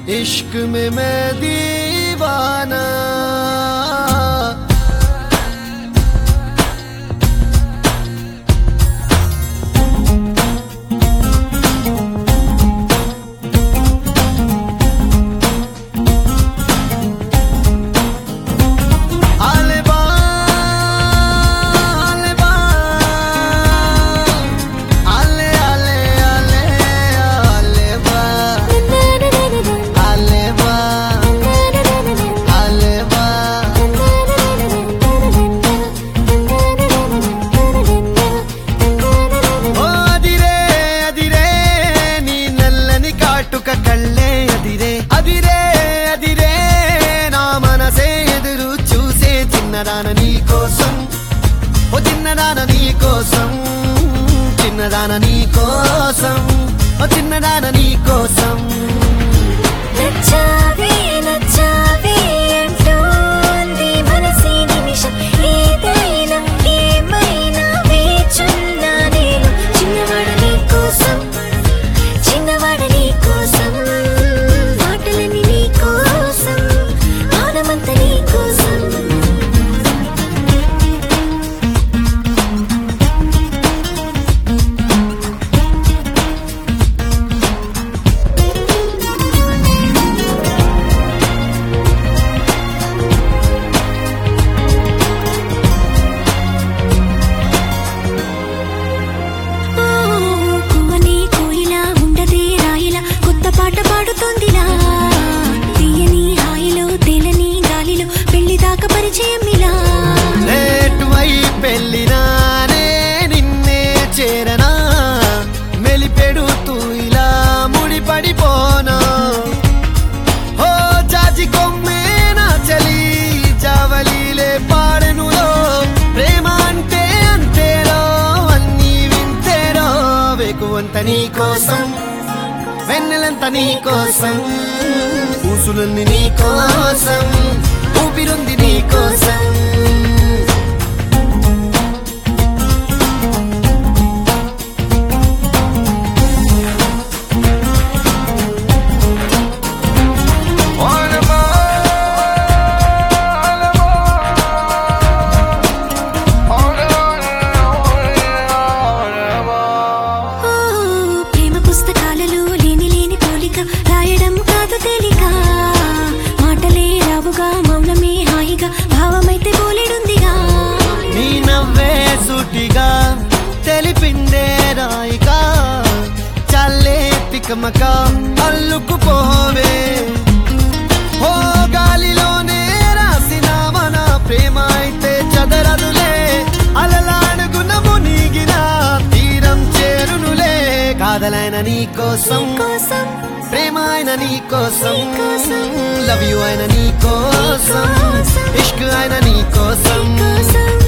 इश्क में मैं दीवाना। కళ్ళే అదిరే అదిరే అదిరే నా మనసే ఎదురు చూసే చిన్నదాన నీ కోసం, ఓ చిన్నదాన నీ కోసం, చిన్నదాన నీ కోసం, ఓ చిన్నదాన నీ కోసం. నచ్చావే నచ్చావే అంటోంది మనసే నిమిషం, ఏదైనా ఏమైనా వేచున్నా నేను. చిన్నవాడ నీ కోసం, చిన్నవాడ నీ కోసం, మాటలని నీ కోసం, ఆనమంత నీ కోసం. పాట పాడుతోందిలా తీయని హాయిలో తేలని గాలిలో పెళ్లి దాకా పరిచయం ఇలా. రేటువై పెళ్ళినానే నిన్నే చేరనా, మెలిపెడుతూ ఇలా ముడిపడిపోనా. ఓ జాజి కొమ్మే నా చలి జావలీలే పాడెనులో, ప్రేమ అంటే అంతేరో అన్నీ వింతేరో. వేకువంత నీ కోసం, వెన్నెలంత నీ కోసం, ఊసులన్నీ నీ కోసం, ఊపిరుంది నీ కోసం. రాయడం కాదు తేలిక, మాటలే రావుగా, మౌనమే హాయిగా, భావమైతే పోలేడుందిగా. నీ నవ్వే సూటిగా తెలిపిందే రాయిగా, చల్లే తికమక అల్లుకుపోవే. ఓ గాలిలోనే రాసిన మన ప్రేమ అయితే చదరదులే, అలలాడుగున మునిగిన తీరం చేరునులే. కాదలైన నీ కోసం, ప్రేమ అయిన నీ కోసం, లవ్ యూ అయిన నీ కోసం, ఇష్క్ అయిన నీ కోసం.